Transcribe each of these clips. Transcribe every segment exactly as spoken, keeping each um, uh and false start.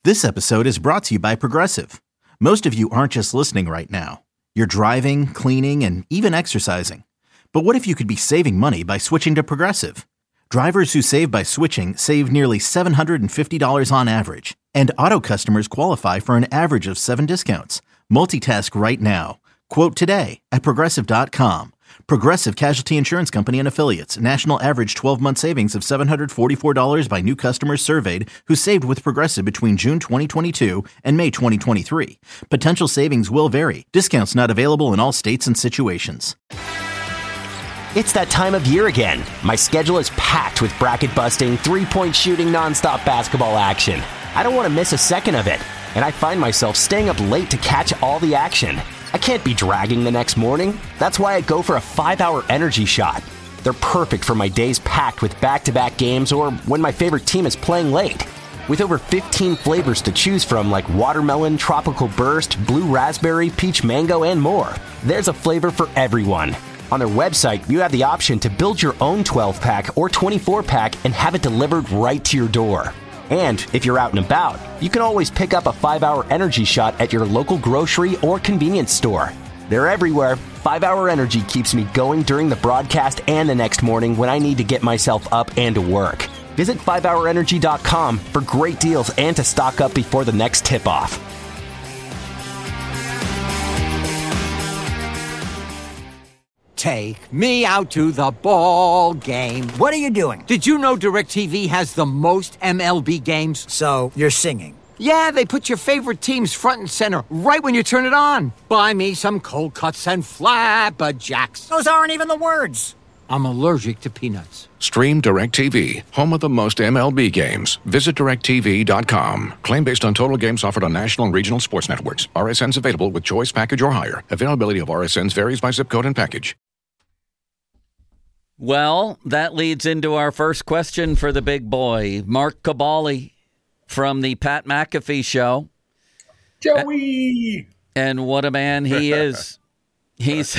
This episode is brought to you by Progressive. Most of you aren't just listening right now. You're driving, cleaning, and even exercising. But what if you could be saving money by switching to Progressive? Drivers who save by switching save nearly seven hundred fifty dollars on average. And auto customers qualify for an average of seven discounts. Multitask right now. Quote today at Progressive dot com. Progressive Casualty Insurance Company and Affiliates. National average twelve-month savings of seven hundred forty-four dollars by new customers surveyed who saved with Progressive between June twenty twenty-two and May twenty twenty-three. Potential savings will vary. Discounts not available in all states and situations. It's that time of year again. My schedule is packed with bracket-busting, three-point shooting, nonstop basketball action. I don't want to miss a second of it, and I find myself staying up late to catch all the action. I can't be dragging the next morning. That's why I go for a five-hour energy shot. They're perfect for my days packed with back-to-back games or when my favorite team is playing late. With over fifteen flavors to choose from like watermelon, tropical burst, blue raspberry, peach mango, and more, there's a flavor for everyone. On their website, you have the option to build your own twelve-pack or twenty-four-pack and have it delivered right to your door. And if you're out and about, you can always pick up a five-hour energy shot at your local grocery or convenience store. They're everywhere. five-hour Energy keeps me going during the broadcast and the next morning when I need to get myself up and to work. Visit five hour energy dot com for great deals and to stock up before the next tip-off. Take me out to the ball game. What are you doing? Did you know DirecTV has the most M L B games? So, you're singing? Yeah, they put your favorite teams front and center right when you turn it on. Buy me some cold cuts and flapjacks. Those aren't even the words. I'm allergic to peanuts. Stream DirecTV, home of the most M L B games. Visit direct T V dot com. Claim based on total games offered on national and regional sports networks. R S Ns available with choice package or higher. Availability of R S Ns varies by zip code and package. Well, that leads into our first question for the big boy, Mark Kaboly from the Pat McAfee Show. Joey! And what a man he is. He's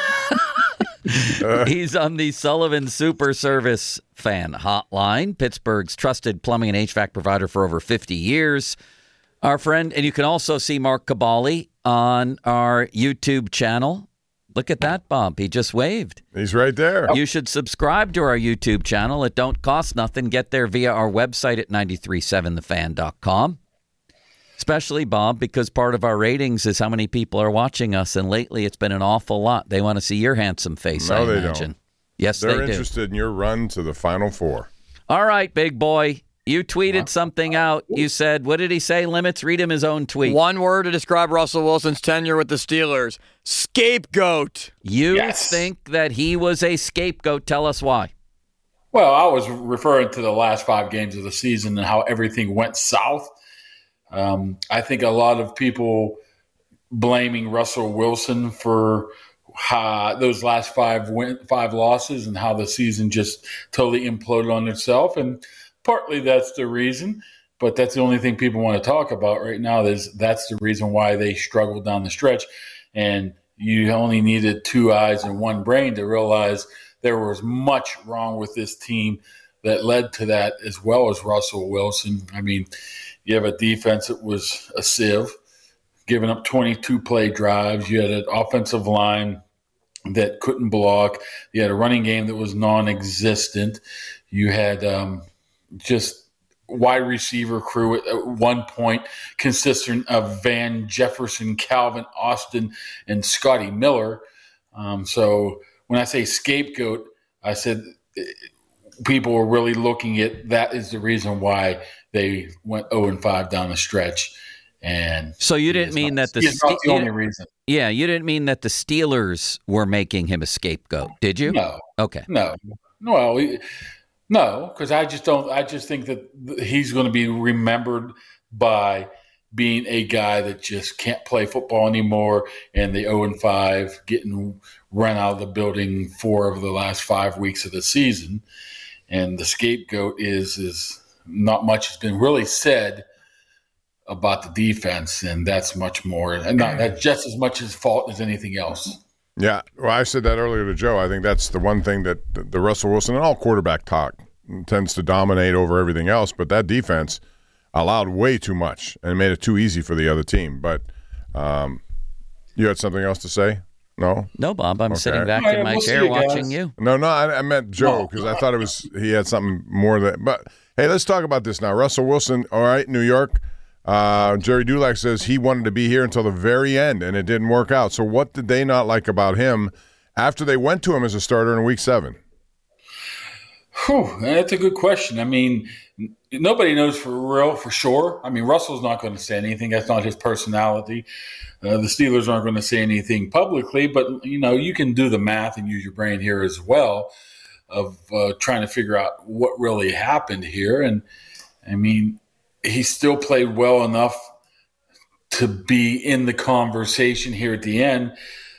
he's on the Sullivan Super Service fan hotline, Pittsburgh's trusted plumbing and H V A C provider for over fifty years. Our friend, and you can also see Mark Kaboly on our YouTube channel. Look at that bump. He just waved. He's right there. You should subscribe to our YouTube channel. It don't cost nothing. Get there via our website at nine three seven the fan dot com. Especially, Bob, because part of our ratings is how many people are watching us. And lately, it's been an awful lot. They want to see your handsome face, no, I they imagine. Don't. Yes, They're they do. They're interested in your run to the Final Four. All right, big boy. You tweeted something out. You said, what did he say, Limits? Read him his own tweet. One word to describe Russell Wilson's tenure with the Steelers. Scapegoat. You yes. think that he was a scapegoat. Tell us why. Well, I was referring to the last five games of the season and how everything went south. Um, I think a lot of people blaming Russell Wilson for how those last five win, five losses and how the season just totally imploded on itself. And partly that's the reason, but that's the only thing people want to talk about right now. Is that's the reason why they struggled down the stretch. And you only needed two eyes and one brain to realize there was much wrong with this team that led to that, as well as Russell Wilson. I mean, you have a defense that was a sieve, giving up twenty-two play drives. You had an offensive line that couldn't block. You had a running game that was non-existent. You had um, just wide receiver crew at one point consisting of Van Jefferson, Calvin Austin, and Scotty Miller. Um, so when I say scapegoat, I said people were really looking at that is the reason why they went oh and five down the stretch. And so you didn't mean not, that the, it's not the only you, reason. Yeah, you didn't mean that the Steelers were making him a scapegoat, did you? No. Okay. No. Well, we, no, because I just don't. I just think that he's going to be remembered by being a guy that just can't play football anymore, and the oh and five, getting run out of the building four of the last five weeks of the season, and the scapegoat is is not much has been really said about the defense, and that's much more, and not that's just as much his fault as anything else. Yeah, well, I said that earlier to Joe. I think that's the one thing that the, the Russell Wilson and all quarterback talk tends to dominate over everything else. But that defense, allowed way too much and made it too easy for the other team. But um, you had something else to say? No? No, Bob. I'm Okay. sitting back All in right, my we'll see chair you guys. watching you. No, no, I, I meant Joe because I thought it was he had something more that. But hey, let's talk about this now. Russell Wilson, all right, New York. Uh, Jerry Dulac says he wanted to be here until the very end, and it didn't work out. So what did they not like about him after they went to him as a starter in Week Seven? Whew, that's a good question. I mean, nobody knows for real, for sure. I mean, Russell's not going to say anything. That's not his personality. Uh, the Steelers aren't going to say anything publicly, but, you know, you can do the math and use your brain here as well of uh, trying to figure out what really happened here. And, I mean, he still played well enough to be in the conversation here at the end,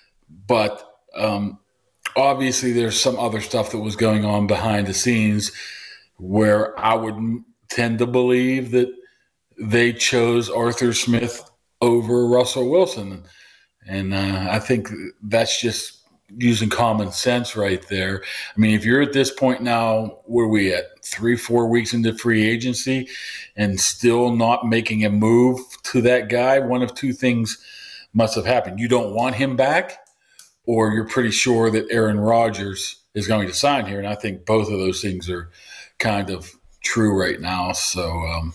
but um, obviously there's some other stuff that was going on behind the scenes where I would tend to believe that they chose Arthur Smith over Russell Wilson. And uh, I think that's just using common sense right there. I mean, if you're at this point now, where are we at? Three, four weeks into free agency and still not making a move to that guy, one of two things must have happened. You don't want him back, or you're pretty sure that Aaron Rodgers is going to sign here. And I think both of those things are kind of true right now. So um,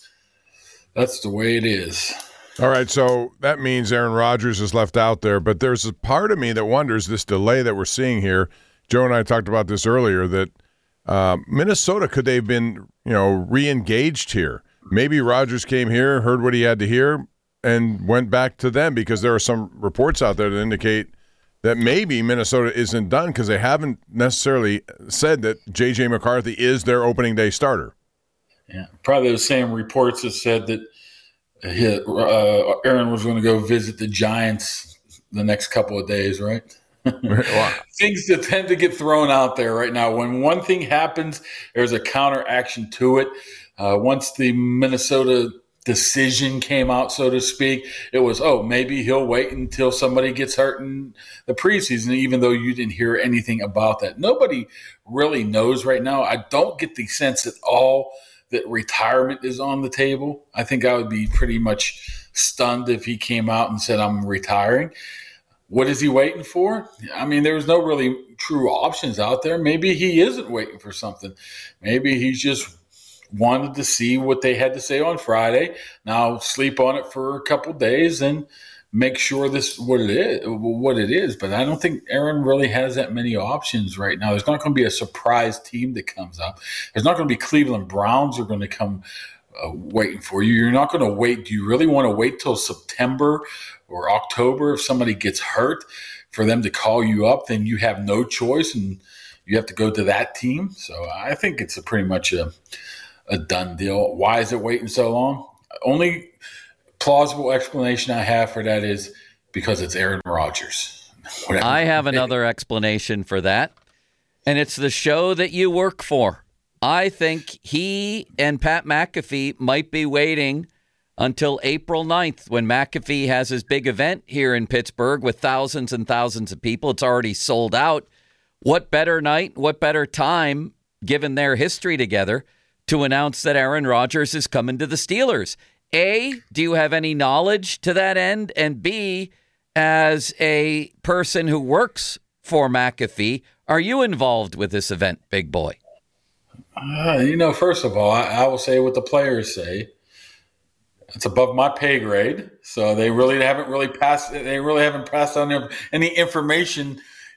that's the way it is. All right, so that means Aaron Rodgers is left out there, but there's a part of me that wonders this delay that we're seeing here. Joe and I talked about this earlier, that uh, Minnesota, could they have been, you know, re-engaged here? Maybe Rodgers came here, heard what he had to hear, and went back to them, because there are some reports out there that indicate that maybe Minnesota isn't done because they haven't necessarily said that J J McCarthy is their opening day starter. Yeah, probably the same reports that said that He, uh, Aaron was going to go visit the Giants the next couple of days, right? Wow. Things that tend to get thrown out there right now. When one thing happens, there's a counteraction to it. Uh, once the Minnesota decision came out, so to speak, it was, oh, maybe he'll wait until somebody gets hurt in the preseason, even though you didn't hear anything about that. Nobody really knows right now. I don't get the sense at all that retirement is on the table. I think I would be pretty much stunned if he came out and said, I'm retiring. What is he waiting for? I mean, there's no really true options out there. Maybe he isn't waiting for something. Maybe he's just wanted to see what they had to say on Friday. Now sleep on it for a couple of days and make sure this what it is, what it is. But I don't think Aaron really has that many options right now. There's not going to be a surprise team that comes up. There's not going to be Cleveland Browns are going to come uh, waiting for you. You're not going to wait. Do you really want to wait till September or October if somebody gets hurt for them to call you up? Then you have no choice and you have to go to that team. So I think it's a pretty much a, a done deal. Why is it waiting so long? Only plausible explanation I have for that is because it's Aaron Rodgers. Whatever. I have another explanation for that, and it's the show that you work for. I think he and Pat McAfee might be waiting until April ninth when McAfee has his big event here in Pittsburgh with thousands and thousands of people. It's already sold out. What better night, what better time, given their history together, to announce that Aaron Rodgers is coming to the Steelers? A, do you have any knowledge to that end? And B, as a person who works for McAfee, are you involved with this event, big boy? Uh, you know, first of all, I, I will say what the players say. It's above my pay grade, so they really haven't really passed. They really haven't passed on any information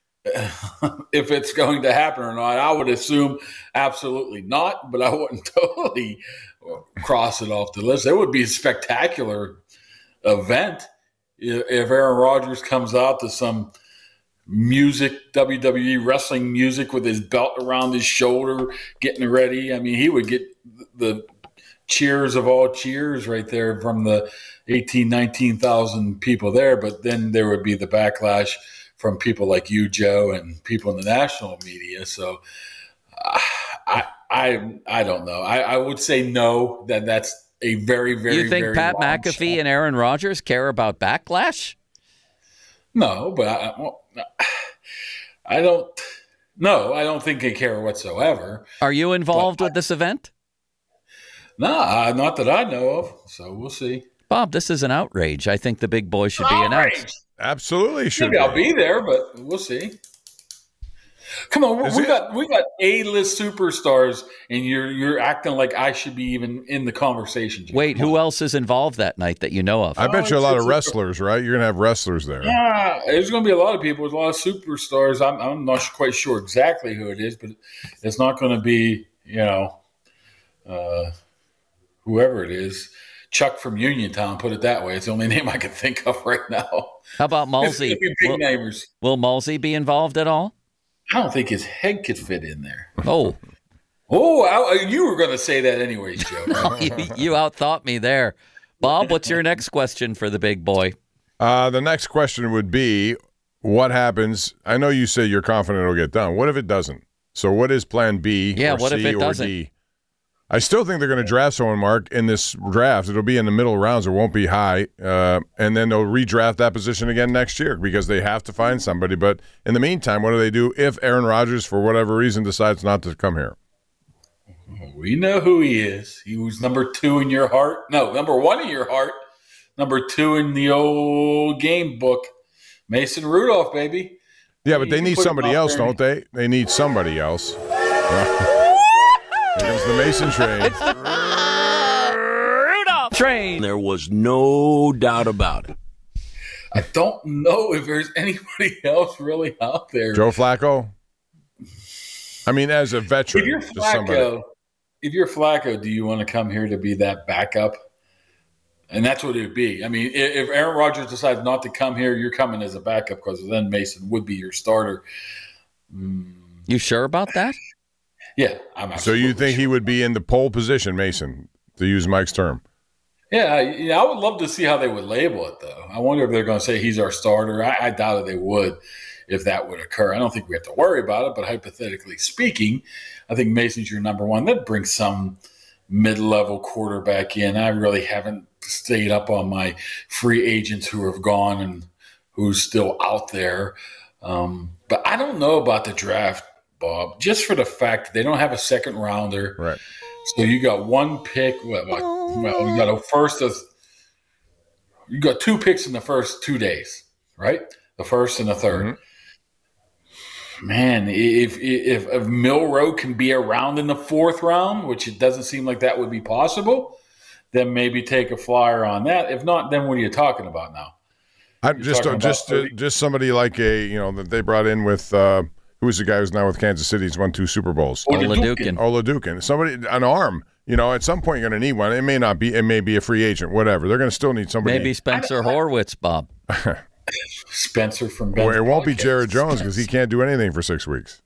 if it's going to happen or not. I would assume absolutely not, but I wouldn't totally cross it off the list. It would be a spectacular event if Aaron Rodgers comes out to some music, W W E wrestling music with his belt around his shoulder, getting ready. I mean, he would get the cheers of all cheers right there from the eighteen, nineteen thousand people there. But then there would be the backlash from people like you, Joe, and people in the national media. So uh, I, I, I don't know. I, I would say no. That that's a very, very. You think very Pat long McAfee shot. and Aaron Rodgers care about backlash? No, but I, well, I don't. No, I don't think they care whatsoever. Are you involved But with this event? Nah, not that I know of. So we'll see. Bob, this is an outrage. I think the big boy should be Outrage. announced. Absolutely should Maybe be. I'll be there, but we'll see. Come on, Is we it? got we got A-list superstars, and you're you're acting like I should be even in the conversation. Jim. Wait, Come who on. else is involved that night that you know of? I bet you a Oh, lot it's- of it's- wrestlers, right? You're going to have wrestlers there. Yeah, there's going to be a lot of people. There's a lot of superstars. I'm I'm not quite sure exactly who it is, but it's not going to be you know uh, whoever it is. Chuck from Uniontown, put it that way. It's the only name I can think of right now. How about It's Malsey? gonna be big Will, namers. will Malsey be involved at all? I don't think his head could fit in there. Oh, Oh, I, you were going to say that anyways, Joe. you, you outthought me there. Bob, what's your next question for the big boy? Uh, the next question would be, what happens? I know you say you're confident it'll get done. What if it doesn't? So what is plan B Yeah, or what if C it or doesn't? D? I still think they're going to draft someone, Mark, in this draft. It'll be in the middle rounds. It won't be high. Uh, and then they'll redraft that position again next year because they have to find somebody. But in the meantime, what do they do if Aaron Rodgers, for whatever reason, decides not to come here? We know who he is. He was number two in your heart. No, number one in your heart. Number two in the old game book. Mason Rudolph, baby. Yeah, but You they can need put him somebody out else, there. don't they? They need somebody else. Here comes the Mason train. Train. There was no doubt about it. I don't know if there's anybody else really out there. Joe Flacco? I mean, as a veteran. If you're just somebody. Flacco, if you're Flacco, do you want to come here to be that backup? And that's what it would be. I mean, if if Aaron Rodgers decides not to come here, you're coming as a backup because then Mason would be your starter. You sure about that? Yeah, I'm. So you absolutely think sure. he would be in the pole position, Mason, to use Mike's term? Yeah, I- you know, I would love to see how they would label it, though. I wonder if they're going to say he's our starter. I, I doubt it they would if that would occur. I don't think we have to worry about it, but hypothetically speaking, I think Mason's your number one. That brings some mid-level quarterback in. I really haven't stayed up on my free agents who have gone and who's still out there. Um, but I don't know about the draft, Bob, just for the fact that they don't have a second rounder. Right. So you got one pick. Well, well, you got a first of. You got two picks in the first two days, right? The first and the third. Mm-hmm. Man, if, if if Milroe can be around in the fourth round, which it doesn't seem like that would be possible, then maybe take a flyer on that. If not, then what are you talking about now? I'm You're just talking just about uh, just somebody like a you know that they brought in with uh, who was the guy who's now with Kansas City? He's won two Super Bowls. Oladukin. Oladukin. Somebody an arm. You know, at some point you're going to need one. It may not be. It may be a free agent. Whatever. They're going to still need somebody. Maybe Spencer Horwitz, Bob. Spencer from Well, Ben's it won't be podcast. Jared Jones because he can't do anything for six weeks.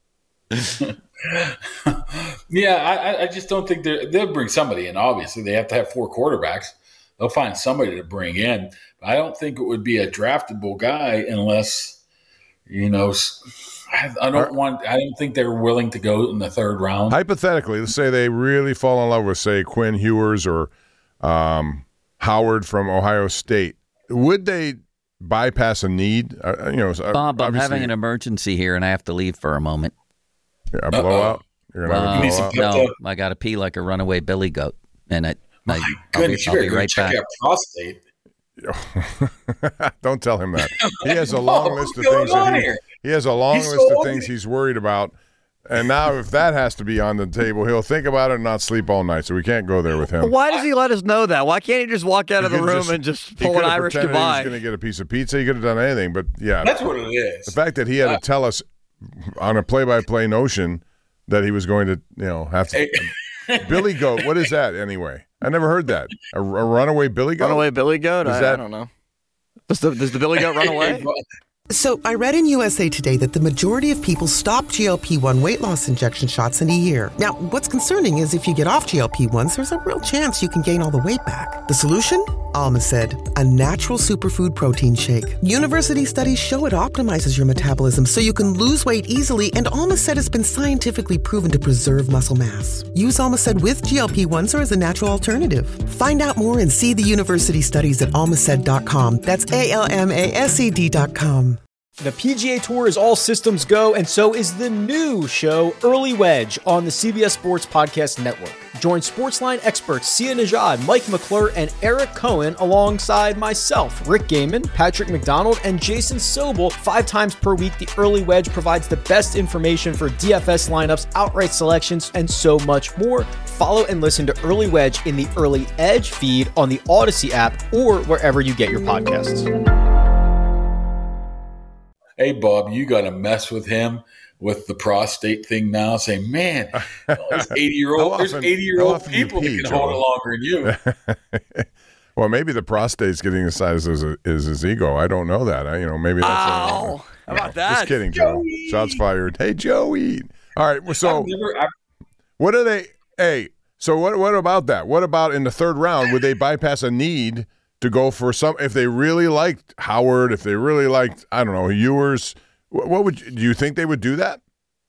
Yeah, I, I just don't think they're, they'll bring somebody in. Obviously, they have to have four quarterbacks. They'll find somebody to bring in. But I don't think it would be a draftable guy unless, you know, s- I, I don't want. I don't think they're willing to go in the third round. Hypothetically, let's say they really fall in love with, say, Quinn Ewers or um, Howard from Ohio State. Would they bypass a need? Uh, you know, Bob, I'm obviously- having an emergency here, and I have to leave for a moment. Yeah, a blowout. You're gonna have a You need some blowout. pep No, I got to pee like a runaway billy goat, and I, I, I'll be, Goodness, you I'll better be go right check back. out prostate. Don't tell him that. He has a long What's list of going things. That on he, here? he has a long He's list so of old. things he's worried about. And now, if that has to be on the table, he'll think about it and not sleep all night. So we can't go there with him. Why does he let us know that? Why can't he just walk out of He the could've room just- and just he pull an could've Irish pretended He was goodbye? going to get a piece of pizza. He could have done anything. But yeah, That's what it is. the fact that he had to tell us on a play-by-play notion that he was going to, you know, have to. Billy Goat. What is that anyway? I never heard that. A, a runaway Billy Goat. Runaway Billy Goat? Is I, that- I don't know. Does the, does the Billy Goat run away? So I read in U S A Today that the majority of people stop G L P one weight loss injection shots in a year. Now, what's concerning is if you get off G L P ones, there's a real chance you can gain all the weight back. The solution? Alma said, a natural superfood protein shake. University studies show it optimizes your metabolism so you can lose weight easily, and Alma said has been scientifically proven to preserve muscle mass. Use Alma said with G L P ones or as a natural alternative. Find out more and see the university studies at almaced dot com. That's A L M A S E D dot com. The P G A Tour is all systems go, and so is the new show, Early Wedge, on the C B S Sports Podcast Network. Join Sportsline experts Sia Najad, Mike McClure, and Eric Cohen alongside myself, Rick Gaiman, Patrick McDonald, and Jason Sobel. Five times per week, the Early Wedge provides the best information for D F S lineups, outright selections, and so much more. Follow and listen to Early Wedge in the Early Edge feed on the Odyssey app or wherever you get your podcasts. Hey, Bob, you got to mess with him with the prostate thing now. Say, man, there's eighty-year-old there's eighty-year-old people that can Joe? hold it longer than you. Well, maybe the prostate's getting the size as his, as his ego. I don't know that. I, you know, maybe that's. Ow. A, How about that? Just kidding, Joe. Joey. Shots fired. Hey, Joey. All right. well, So, I've never, I've, what are they? Hey, so what? What about that? What about in the third round? Would they bypass a need to go for some? If they really liked Howard, if they really liked, I don't know, Ewers, what, what would do you think they would do that?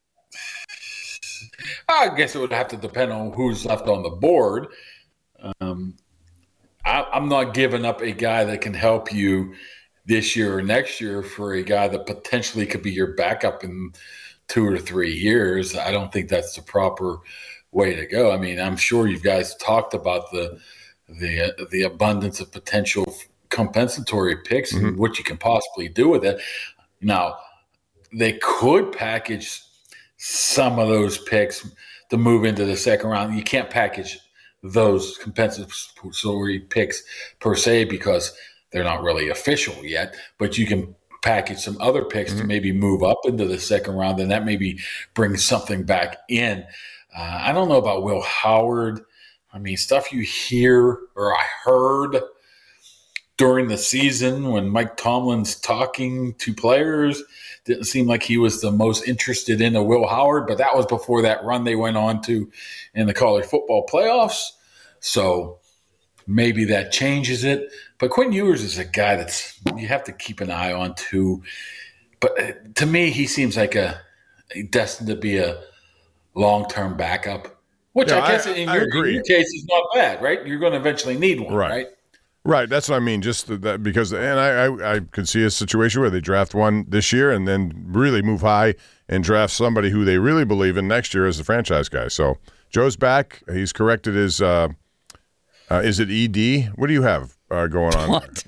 I guess it would have to depend on who's left on the board. Um, I, I'm not giving up a guy that can help you this year or next year for a guy that potentially could be your backup in two or three years. I don't think that's the proper way to go. I mean, I'm sure you guys talked about the the the abundance of potential compensatory picks mm-hmm. and what you can possibly do with it. Now, they could package some of those picks to move into the second round. You can't package those compensatory picks per se because they're not really official yet, but you can package some other picks mm-hmm. to maybe move up into the second round, and that maybe brings something back in. Uh, I don't know about Will Howard. I mean, stuff you hear or I heard during the season when Mike Tomlin's talking to players, didn't seem like he was the most interested in a Will Howard, but that was before that run they went on to in the college football playoffs. So maybe that changes it. But Quinn Ewers is a guy that's you have to keep an eye on too. But to me, he seems like a destined to be a long-term backup, which yeah, I guess I, in, I your, in your case is not bad, right? You're going to eventually need one, right? Right. Right, that's what I mean. Just that because, and I, I, I could see a situation where they draft one this year and then really move high and draft somebody who they really believe in next year as the franchise guy. So Joe's back. He's corrected his. Uh, uh, is it E D? What do you have uh, going on? What?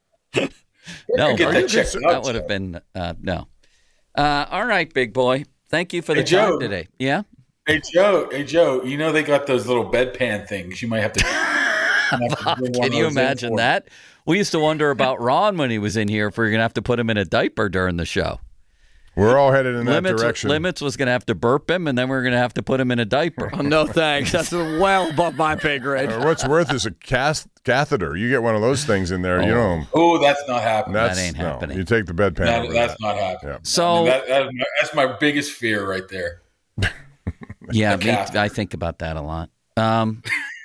No, that, just, that would have been uh, no. Uh, all right, big boy. Thank you for the hey, time Joe. today. Yeah. Hey Joe. Hey Joe. You know they got those little bedpan things. You might have to. Bob, can you imagine that? We used to wonder about Ron when he was in here if we were going to have to put him in a diaper during the show. We're all headed in Limits, that direction. Limits was going to have to burp him, and then we are going to have to put him in a diaper. Oh, no thanks. That's well above my pay grade. Uh, what's worth is a cath- catheter. You get one of those things in there, oh. you know. Oh, that's not happening. That's, that ain't happening. No, you take the bedpan. That, that's that. not happening. Yeah. So I mean, that, that is my, that's my biggest fear right there. Yeah, me, I think about that a lot. Um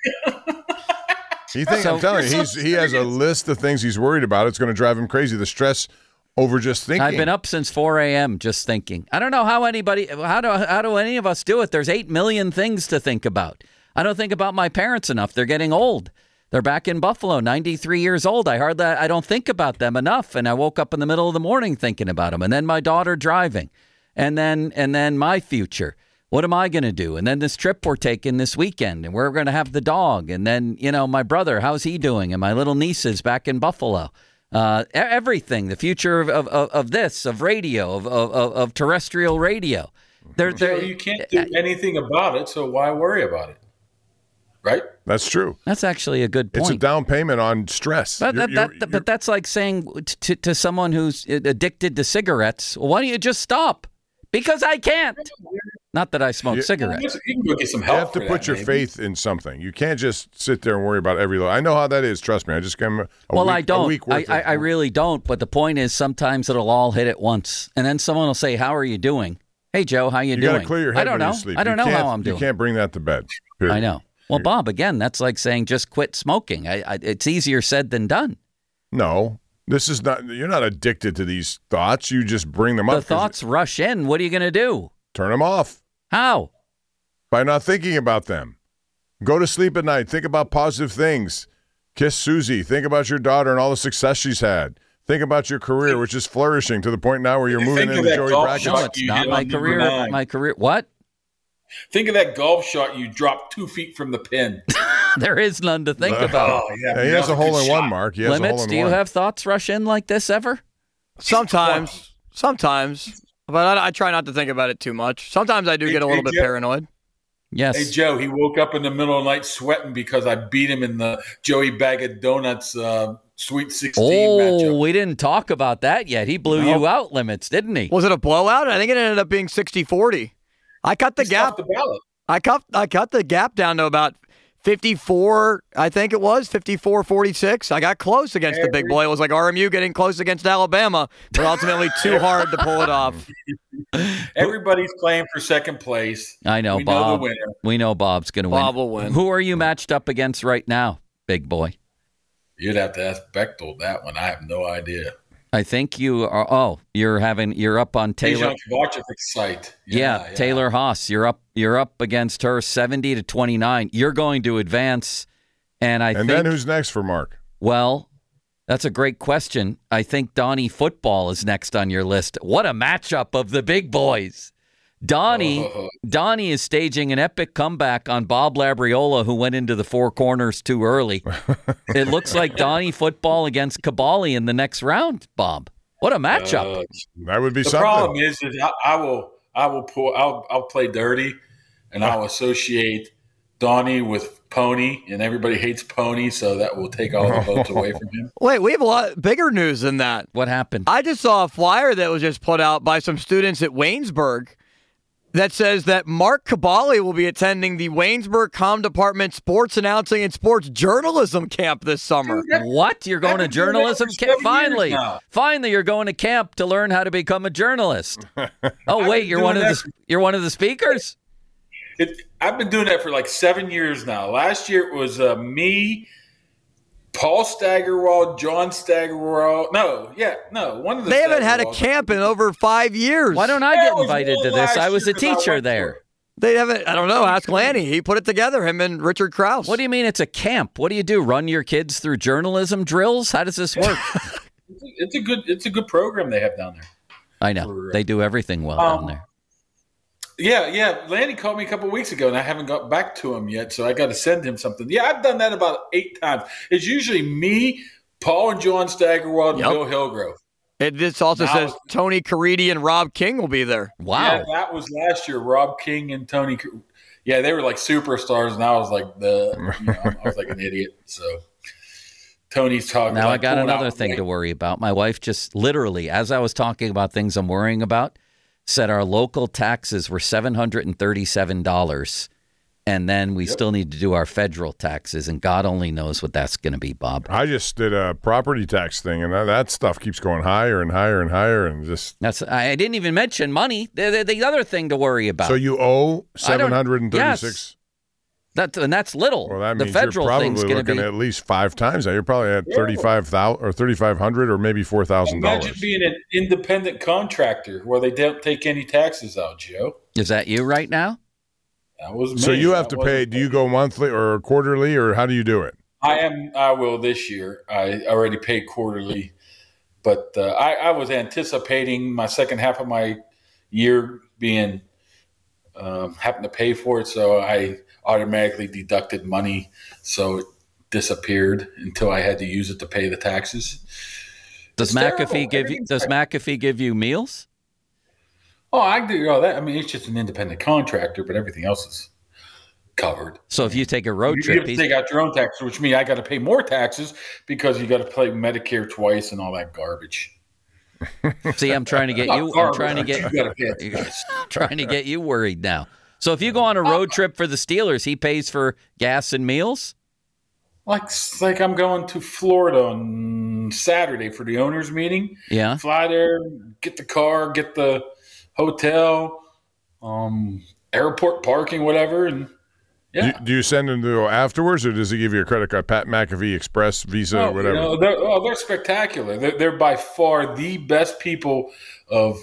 He thinks, so, I'm telling you, he's, he has a list of things he's worried about. It's going to drive him crazy. The stress over just thinking. I've been up since four a.m. just thinking. I don't know how anybody, how do how do any of us do it? There's eight million things to think about. I don't think about my parents enough. They're getting old. They're back in Buffalo, ninety-three years old. I hardly, I don't think about them enough. And I woke up in the middle of the morning thinking about them. And then my daughter driving, and then and then my future. What am I going to do? And then this trip we're taking this weekend, and we're going to have the dog. And then, you know, my brother, how's he doing? And my little nieces back in Buffalo. Uh, everything, the future of, of, of this, of radio, of, of, of terrestrial radio. They're, they're, Joe, you can't do anything about it, so why worry about it? Right? That's true. That's actually a good point. It's a down payment on stress. But, you're, that, you're, that, you're, but that's like saying to, to someone who's addicted to cigarettes, well, why don't you just stop? Because I can't. Not that I smoke you, cigarettes. You can go get some help. You have to for put that, your maybe. faith in something. You can't just sit there and worry about every. I know how that is. Trust me. I just came. A well, week, I don't. A week I, worth I, of, I really don't. But the point is, sometimes it'll all hit at once, and then someone will say, "How are you doing?" Hey, Joe, how you, you doing? You got to clear your head I don't when know. you sleep. I don't you know how I'm You doing. can't bring that to bed. Period. I know. Well, Bob, again, that's like saying just quit smoking. I, I, it's easier said than done. No, this is not. You're not addicted to these thoughts. You just bring them the up. The thoughts rush in. What are you going to do? Turn them off. How? By not thinking about them. Go to sleep at night. Think about positive things. Kiss Susie. Think about your daughter and all the success she's had. think about your career, which is flourishing to the point now where you're moving Think of into that Joey golf Brackett's. shot No, it's you not hit my on number career. nine. My career. What? Think of that golf shot you dropped two feet from the pin. There is none to think Uh, about. Oh, yeah, Yeah, he that has a was good hole in one, shot. Mark. He has a Limits, hole in do you one. have thoughts rush in like this ever? Sometimes, sometimes, but I, I try not to think about it too much. Sometimes I do Hey, get a little hey, bit Jeff. paranoid. Yes. Hey, Joe, he woke up in the middle of the night sweating because I beat him in the Joey Bag of Donuts uh, Sweet sixteen Oh, matchup. we didn't talk about that yet. He blew Nope. you out, Limits, didn't he? Was it a blowout? I think it ended up being sixty forty. I cut the He gap. stuffed the ballot. I cut I cut the gap down to about fifty-four, I think it was, fifty-four forty-six. I got close against the big boy. It was like R M U getting close against Alabama, but ultimately too hard to pull it off. Everybody's playing for second place. I know, we know Bob. the winner. We know Bob's going to win. Bob will win. Who are you matched up against right now, big boy? You'd have to ask Bechtel that one. I have no idea. I think you are. Oh, you're having. You're up on Taylor. Dejan Kovacevic's site. Yeah, yeah, Taylor Haas. You're up. You're up against her, seventy to twenty-nine. You're going to advance, and I And think. then who's next for Mark? Well, that's a great question. I think Donnie Football is next on your list. What a matchup of the big boys. Donnie, Oh. Donnie is staging an epic comeback on Bob Labriola, who went into the four corners too early. It looks like Donnie Football against Kabali in the next round, Bob. What a matchup. Uh, That would be the something. problem is, is I, I will, I will pull, I'll, I'll play dirty, and I'll associate Donnie with Pony, and everybody hates Pony, so that will take all the votes away from him. Wait, we have a lot bigger news than that. What happened? I just saw a flyer that was just put out by some students at Waynesburg that says that Mark Kabali will be attending the Waynesburg Com Department Sports Announcing and Sports Journalism Camp this summer. What? You're going to I've been doing journalism that for camp? seven years Finally. now. Finally, you're going to camp to learn how to become a journalist. Oh, wait, been you're one of doing the that you're one of the speakers? It, I've been doing that for like seven years now. Last year it was uh, me, Paul Staggerwald, John Staggerwald. No, yeah, no, one of the. They haven't had a Staggerwalds. camp in over five years. Why don't I That get was invited one to this? last I was a year 'cause I teacher went to there. it. They haven't. I don't know. Ask Lanny. He put it together. Him and Richard Krause. What do you mean it's a camp? What do you do? Run your kids through journalism drills? How does this work? It's a, it's a good, it's a good program they have down there. I know. For, uh, They do everything well um, down there. Yeah, yeah. Lanny called me a couple of weeks ago, and I haven't got back to him yet, so I got to send him something. Yeah, I've done that about eight times. It's usually me, Paul and John Staggerwald, Yep. and Bill Hillgrove. It this also Now- says Tony Caridi and Rob King will be there. Wow. Yeah, that was last year. Rob King and Tony. Yeah, they were like superstars, and I was like the, you know, I was like an idiot. So Tony's talking. Now I like got pulling another out- thing to worry about. My wife just literally, as I was talking about things I'm worrying about, said our local taxes were seven hundred thirty-seven dollars. And then we still need to do our federal taxes, and God only knows what that's going to be, Bob. I just did a property tax thing, and that, that stuff keeps going higher and higher and higher, and just That's I didn't even mention money. The, the, the other thing to worry about. so you owe I don't- seven hundred and thirty-six. Yes. That, and that's little. Well, that the means federal you're thing's probably going to looking be. at at least five times that. You're probably at thirty-five thousand or thirty-five hundred or maybe four thousand Imagine dollars. being an independent contractor where they don't take any taxes out, Joe. Is that you right now? That was me. So you have That to pay. wasn't Do you me. go monthly or quarterly, or how do you do it? I am. I will this year. I already paid quarterly, but uh, I, I was anticipating my second half of my year being um, having to pay for it, so I automatically deducted money, so it disappeared until I had to use it to pay the taxes. Does It's terrible. McAfee give you? Everything's Does like- McAfee give you meals? Oh, I do all that. I mean, it's just an independent contractor, but everything else is covered. So if you take a road You trip, have to he's- take out your own taxes, which means I got to pay more taxes because you got to pay Medicare twice and all that garbage. see, I'm trying to get Not you. I'm garbage, trying to but get. you gotta pay it twice. trying to get you worried now. So if you go on a road trip for the Steelers, he pays for gas and meals. Like, like I'm going to Florida on Saturday for the owners' meeting. Yeah. Fly there, get the car, get the hotel, um, airport parking, whatever, and yeah. Do, do you send him to go afterwards, or does he give you a credit card, Pat McAfee Express, Visa, No, or whatever? You know, they're, oh, they're spectacular. They're, they're by far the best people of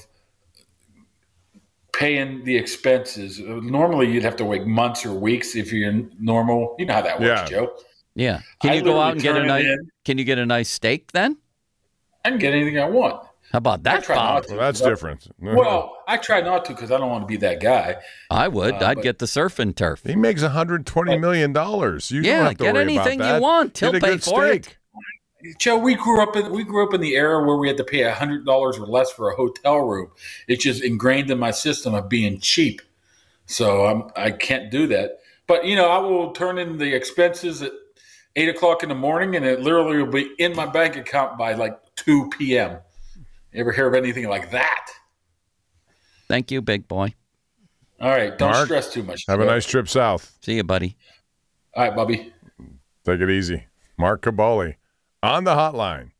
paying the expenses. Normally, you'd have to wait months or weeks if you're normal. You know how that works, Yeah. Joe. Yeah. Can I you go out and literally get a turn it nice? in. Can you get a nice steak then? I can get anything I want. How about that, Bob? Well, that's different. Well, I try not to because I don't want to be that guy. I would. Uh, I'd but- get the surf and turf. He makes one hundred twenty million dollars. You Yeah, don't have to get worry anything about you that. want. He'll Get a pay good for it. steak. Joe, we grew up in we grew up in the era where we had to pay a hundred dollars or less for a hotel room. It's just ingrained in my system of being cheap, so I'm I can't do that. But you know, I will turn in the expenses at eight o'clock in the morning, and it literally will be in my bank account by like two p.m. You ever hear of anything like that? Thank you, big boy. All right, don't Mark, stress too much. Have a nice trip south. See you, buddy. All right, Bubby. Take it easy. Mark Kaboly on the hotline.